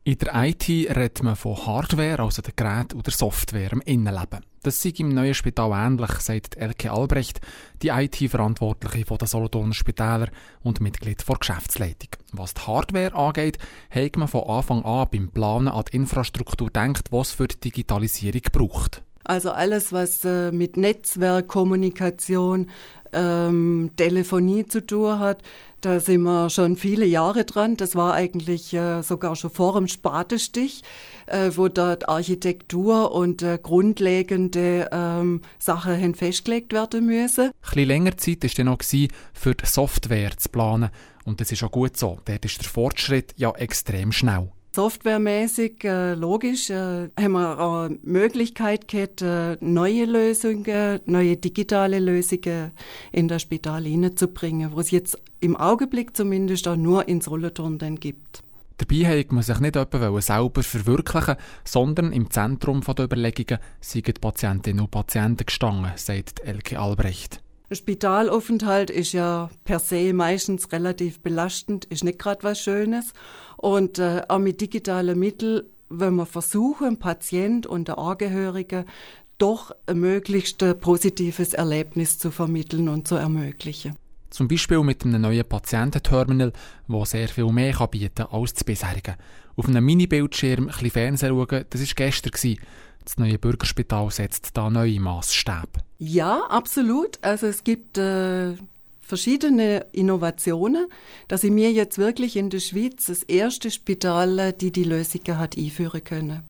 In der IT redet man von Hardware, also der Gerät und der Software im Innenleben. Das sei im neuen Spital ähnlich, sagt Elke Albrecht, die IT-Verantwortliche der Solothurner Spitäler und Mitglied der Geschäftsleitung. Was die Hardware angeht, hat man von Anfang an beim Planen an die Infrastruktur gedacht, was für die Digitalisierung braucht. Also alles, was mit Netzwerk, Kommunikation, Telefonie zu tun hat, da sind wir schon viele Jahre dran. Das war eigentlich sogar schon vor dem Spatenstich, wo dort Architektur und grundlegende Sachen festgelegt werden müssen. Ein bisschen länger Zeit war dann noch für die Software zu planen. Und das ist auch gut so. Dort ist der Fortschritt ja extrem schnell. Softwaremäßig, logisch, haben wir auch die Möglichkeit gehabt, neue Lösungen, neue digitale Lösungen in das Spital hineinzubringen, wo es jetzt im Augenblick zumindest auch nur in Solothurn dann gibt. Dabei wollte man sich nicht etwa selber verwirklichen, sondern im Zentrum der Überlegungen sind die Patientinnen und Patienten gestanden, sagt Elke Albrecht. Ein Spitalaufenthalt ist ja per se meistens relativ belastend, ist nicht gerade was Schönes. Und auch mit digitalen Mitteln, wenn wir versuchen, dem Patient und der Angehörigen doch ein möglichst positives Erlebnis zu vermitteln und zu ermöglichen. Zum Beispiel mit einem neuen Patiententerminal, das sehr viel mehr bieten kann als das bisherige. Auf einem Mini-Bildschirm ein bisschen Fernsehen schauen, das war gestern. Das neue Bürgerspital setzt da neue Massstäbe. Ja, absolut. Also es gibt verschiedene Innovationen, dass wir jetzt wirklich in der Schweiz das erste Spital, die Lösungen hat einführen können.